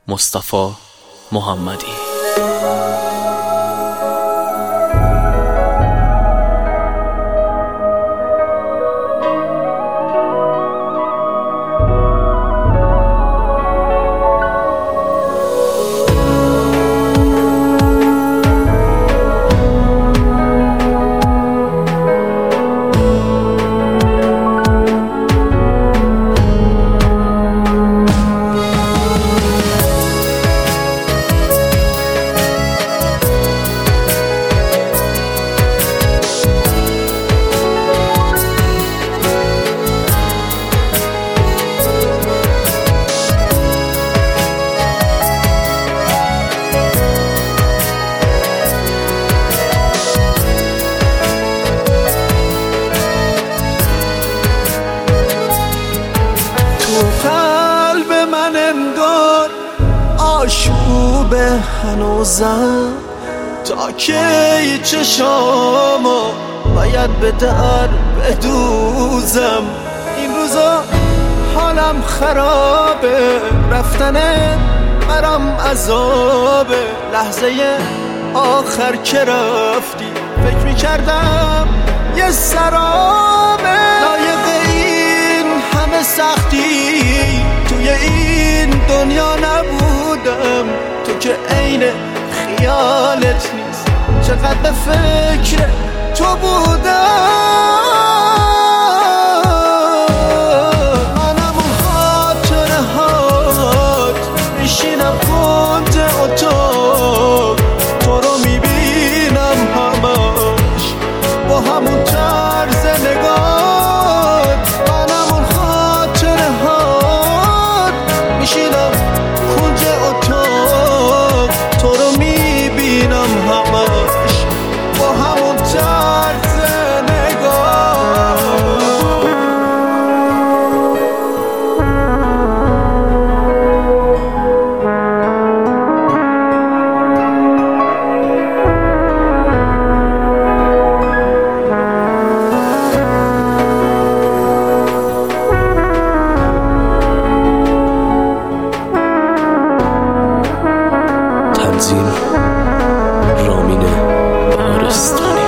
مصطفی محمدی. قلب من انگار آشوب هنوزم، تا کی چشامو باید به در بدوزم. این روزا حالم خرابه، رفتنت برام عذابه. لحظه آخر که رفتی فکر میکردم یه سرابه. لایق این همه سختی توی این دنیا نبودم، تو که عین خیالت نیست. چقدر به فکر تو بودم. منم اون خاطره هات میشینم کنج اتاق، تو رو میبینم همش با همون طرز نگات. منم اون خاطره هات میشینم کنج اتاق، تو رو میبینم همش با همون طرز نگاه. تنظیم رامین بارستانی.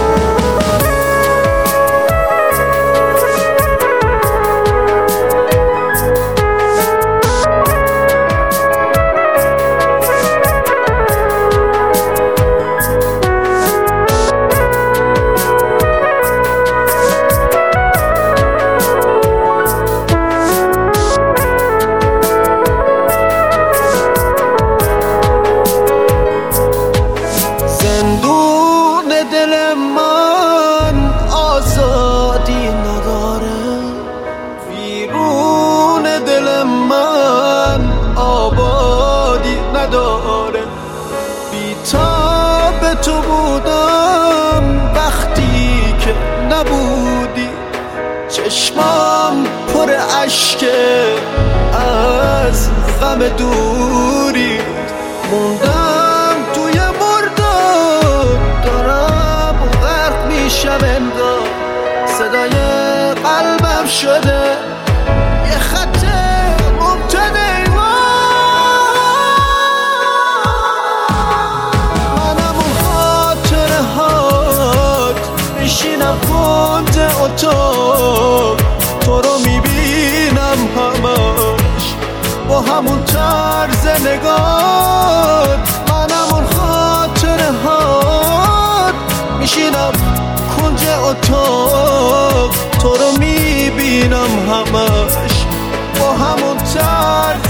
دل من آزادی نداره، ویرون دل من آبادی نداره. بی‌تاب تو بودم وقتی که نبودی، چشمام پر اشکه از غم دوری. موندم توی مردم، دارم غرق میشم انگار. صدای قلبم شده یه خط مبتدی. منم اون خاطره هات میشینم کنج اتاق، تو رو میبینم همش با همون طرز نگات. منم اون خاطره هات میشینم کنج اتاق، تو رو میبینم همش با همون طرز